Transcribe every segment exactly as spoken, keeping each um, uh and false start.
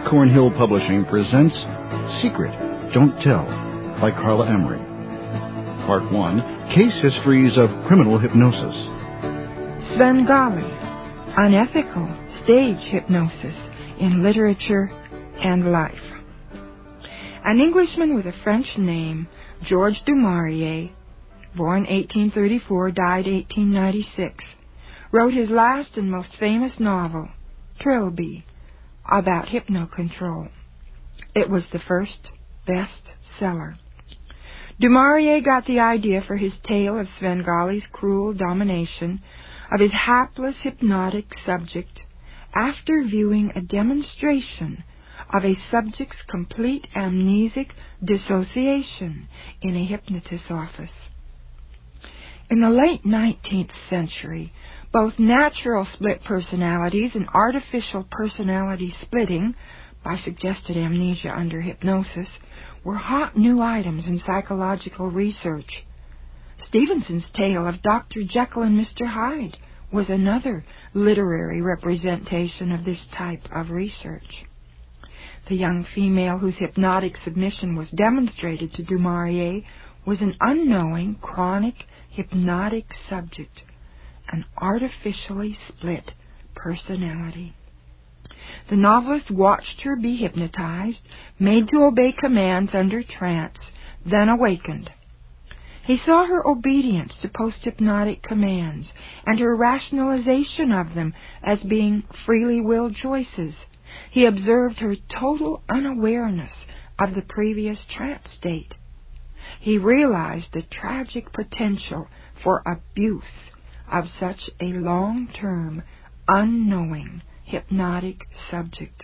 Cornhill Publishing presents Secret, Don't Tell by Carla Emery. Part one, Case Histories of Criminal Hypnosis. Svengali, Unethical Stage Hypnosis in Literature and Life. An Englishman with a French name, Georges du Maurier, born eighteen thirty-four, died eighteen ninety-six, wrote his last and most famous novel, Trilby, about hypnocontrol. It was the first bestseller. Du Maurier got the idea for his tale of Svengali's cruel domination of his hapless hypnotic subject after viewing a demonstration of a subject's complete amnesic dissociation in a hypnotist's office. In the late nineteenth century, both natural split personalities and artificial personality splitting by suggested amnesia under hypnosis were hot new items in psychological research. Stevenson's tale of Doctor Jekyll and Mister Hyde was another literary representation of this type of research. The young female whose hypnotic submission was demonstrated to Du Maurier was an unknowing, chronic, hypnotic subject, an artificially split personality. The novelist watched her be hypnotized, made to obey commands under trance, then awakened. He saw her obedience to post-hypnotic commands and her rationalization of them as being freely willed choices. He observed her total unawareness of the previous trance state. He realized the tragic potential for abuse of such a long-term, unknowing, hypnotic subject.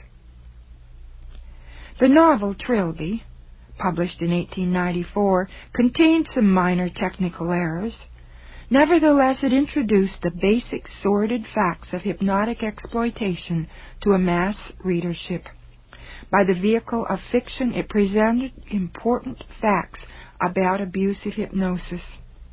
The novel Trilby, published in eighteen ninety-four, contained some minor technical errors. Nevertheless, it introduced the basic sordid facts of hypnotic exploitation to a mass readership. By the vehicle of fiction, it presented important facts about abusive hypnosis.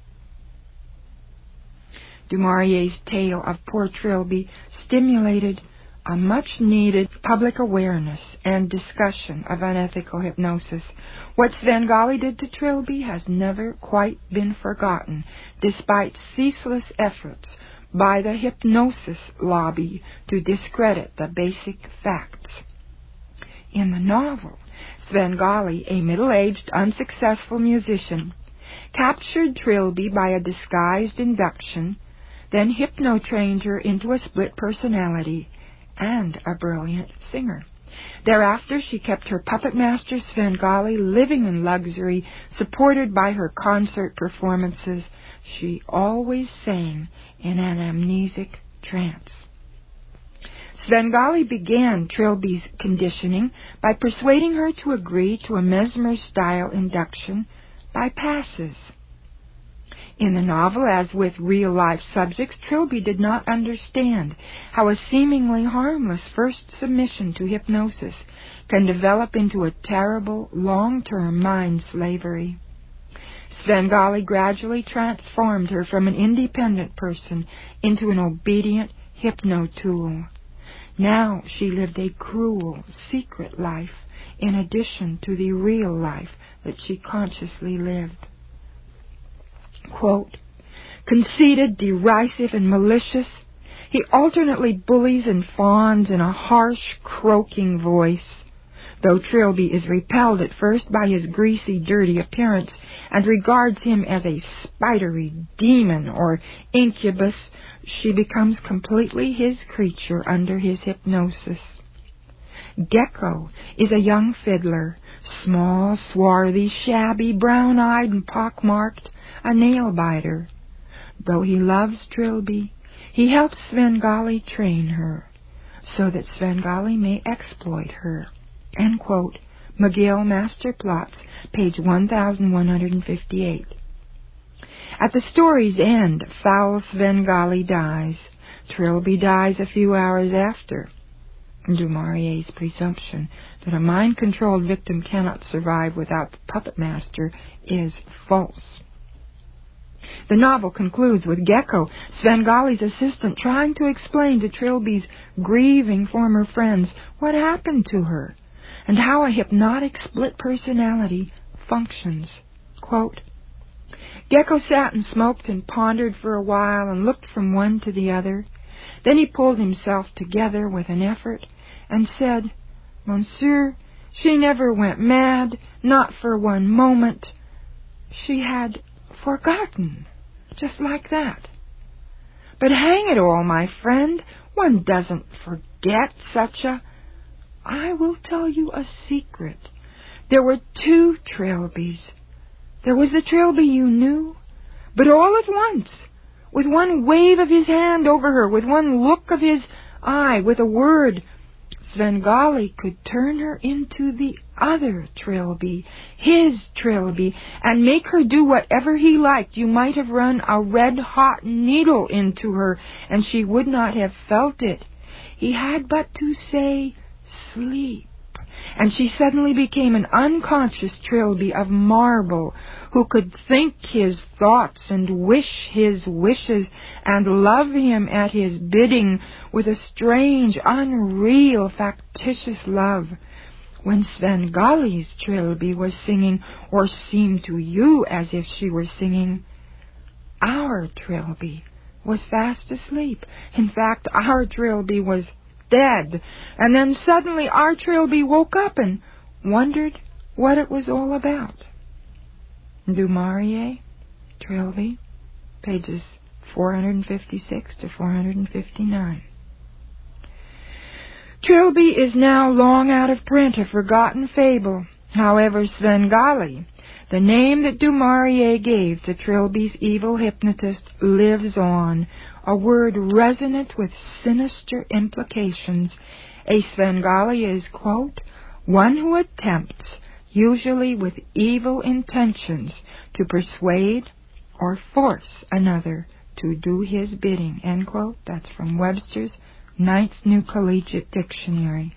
Du Maurier's tale of poor Trilby stimulated a much-needed public awareness and discussion of unethical hypnosis. What Svengali did to Trilby has never quite been forgotten, despite ceaseless efforts by the hypnosis lobby to discredit the basic facts. In the novel, Svengali, a middle-aged, unsuccessful musician, captured Trilby by a disguised induction, then hypno-trained her into a split personality and a brilliant singer. Thereafter, she kept her puppet master Svengali living in luxury, supported by her concert performances. She always sang in an amnesic trance. Svengali began Trilby's conditioning by persuading her to agree to a mesmer-style induction by passes. In the novel, as with real-life subjects, Trilby did not understand how a seemingly harmless first submission to hypnosis can develop into a terrible, long-term mind slavery. Svengali gradually transformed her from an independent person into an obedient hypno-tool. Now she lived a cruel, secret life in addition to the real life that she consciously lived. Quote, conceited, derisive, and malicious, he alternately bullies and fawns in a harsh, croaking voice. Though Trilby is repelled at first by his greasy, dirty appearance and regards him as a spidery demon or incubus, she becomes completely his creature under his hypnosis. Gecko is a young fiddler, small, swarthy, shabby, brown-eyed, and pockmarked, a nail-biter. Though he loves Trilby, he helps Svengali train her, so that Svengali may exploit her. End quote. McGill, Master Plots, page one thousand one hundred fifty-eight. At the story's end, foul Svengali dies. Trilby dies a few hours after. Du Maurier's presumption that a mind-controlled victim cannot survive without the puppet master is false. The novel concludes with Gecko, Svengali's assistant, trying to explain to Trilby's grieving former friends what happened to her and how a hypnotic split personality functions. Quote, Gecko sat and smoked and pondered for a while and looked from one to the other. Then he pulled himself together with an effort and said, Monsieur, she never went mad, not for one moment. She had forgotten, just like that. But hang it all, my friend, one doesn't forget such a... I will tell you a secret. There were two Trilbys. There was the Trilby you knew, but all at once, with one wave of his hand over her, with one look of his eye, with a word, Svengali could turn her into the other Trilby, his Trilby, and make her do whatever he liked. You might have run a red-hot needle into her, and she would not have felt it. He had but to say, sleep, and she suddenly became an unconscious Trilby of marble, who could think his thoughts and wish his wishes and love him at his bidding with a strange, unreal, factitious love. When Svengali's Trilby was singing, or seemed to you as if she were singing, our Trilby was fast asleep. In fact, our Trilby was dead. And then suddenly our Trilby woke up and wondered what it was all about. Du Maurier, Trilby, pages four fifty-six to four fifty-nine. Trilby is now long out of print, a forgotten fable. However, Svengali, the name that Du Maurier gave to Trilby's evil hypnotist, lives on, a word resonant with sinister implications. A Svengali is, quote, one who attempts, usually with evil intentions, to persuade or force another to do his bidding, end quote. That's from Webster's Ninth New Collegiate Dictionary.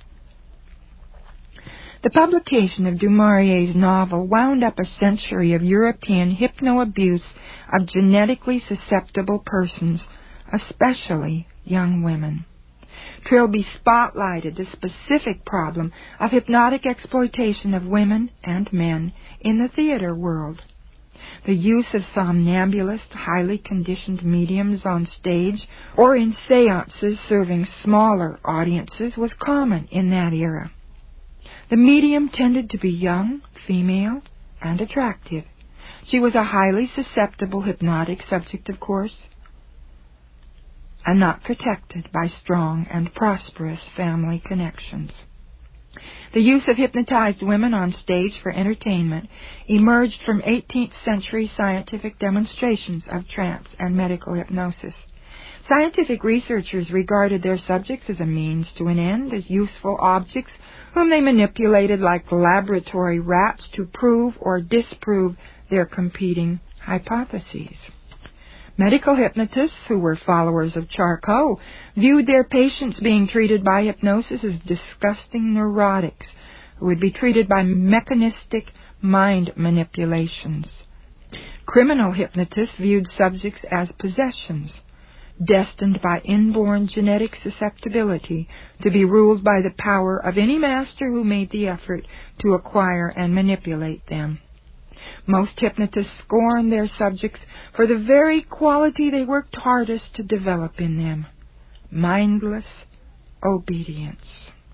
The publication of Du Maurier's novel wound up a century of European hypno-abuse of genetically susceptible persons, especially young women. Trilby spotlighted the specific problem of hypnotic exploitation of women and men in the theater world. The use of somnambulist, highly conditioned mediums on stage or in seances serving smaller audiences was common in that era. The medium tended to be young, female, and attractive. She was a highly susceptible hypnotic subject, of course, and not protected by strong and prosperous family connections. The use of hypnotized women on stage for entertainment emerged from eighteenth century scientific demonstrations of trance and medical hypnosis. Scientific researchers regarded their subjects as a means to an end, as useful objects whom they manipulated like laboratory rats to prove or disprove their competing hypotheses. Medical hypnotists, who were followers of Charcot, viewed their patients being treated by hypnosis as disgusting neurotics who would be treated by mechanistic mind manipulations. Criminal hypnotists viewed subjects as possessions, destined by inborn genetic susceptibility to be ruled by the power of any master who made the effort to acquire and manipulate them. Most hypnotists scorned their subjects for the very quality they worked hardest to develop in them: mindless obedience.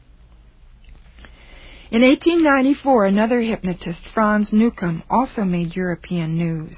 In eighteen ninety-four, another hypnotist, Franz Newcomb, also made European news.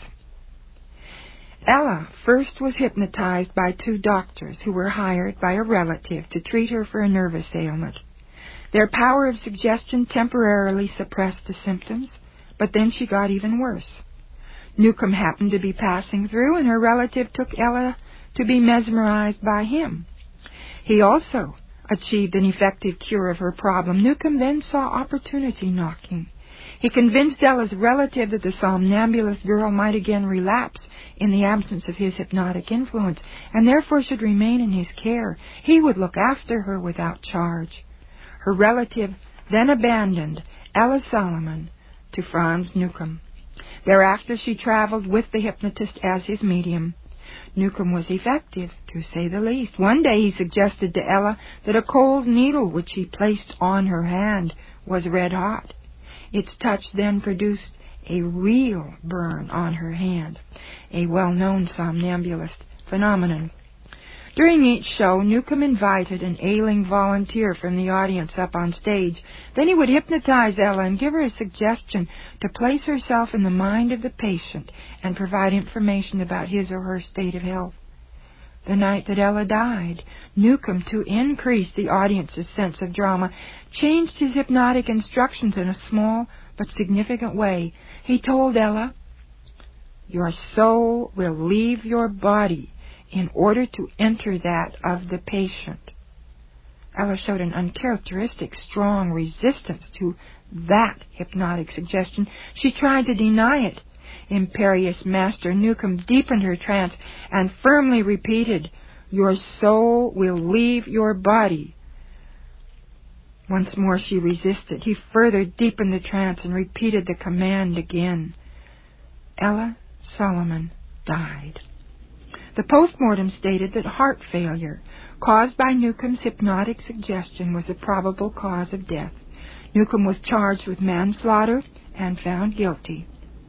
Ella first was hypnotized by two doctors who were hired by a relative to treat her for a nervous ailment. Their power of suggestion temporarily suppressed the symptoms, but then she got even worse. Newcomb happened to be passing through, and her relative took Ella to be mesmerized by him. He also achieved an effective cure of her problem. Newcomb then saw opportunity knocking. He convinced Ella's relative that the somnambulist girl might again relapse in the absence of his hypnotic influence, and therefore should remain in his care. He would look after her without charge. Her relative then abandoned Ella Solomon to Franz Newcomb. Thereafter she traveled with the hypnotist as his medium. Newcomb was effective, to say the least. One day he suggested to Ella that a cold needle which he placed on her hand was red hot. Its touch then produced a real burn on her hand, a well-known somnambulist phenomenon. During each show, Newcomb invited an ailing volunteer from the audience up on stage. Then he would hypnotize Ella and give her a suggestion to place herself in the mind of the patient and provide information about his or her state of health. The night that Ella died, Newcomb, to increase the audience's sense of drama, changed his hypnotic instructions in a small but significant way. He told Ella, "Your soul will leave your body in order to enter that of the patient." Ella showed an uncharacteristic, strong resistance to that hypnotic suggestion. She tried to deny it. Imperious Master Newcomb deepened her trance and firmly repeated, "Your soul will leave your body." Once more she resisted. He further deepened the trance and repeated the command again. Ella Solomon died. The postmortem stated that heart failure, caused by Newcomb's hypnotic suggestion, was the probable cause of death. Newcomb was charged with manslaughter and found guilty.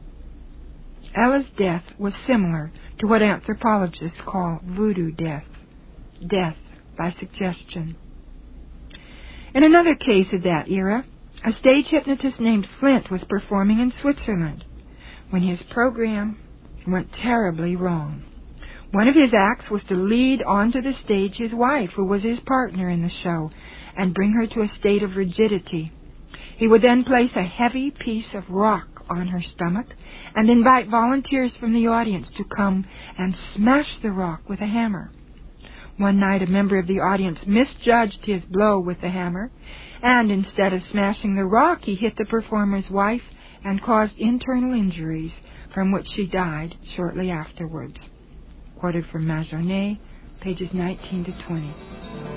Ella's death was similar to what anthropologists call voodoo death, death by suggestion. In another case of that era, a stage hypnotist named Flint was performing in Switzerland when his program went terribly wrong. One of his acts was to lead onto the stage his wife, who was his partner in the show, and bring her to a state of rigidity. He would then place a heavy piece of rock on her stomach and invite volunteers from the audience to come and smash the rock with a hammer. One night, a member of the audience misjudged his blow with the hammer, and instead of smashing the rock, he hit the performer's wife and caused internal injuries, from which she died shortly afterwards. Quoted from Majournet, pages nineteen to twenty.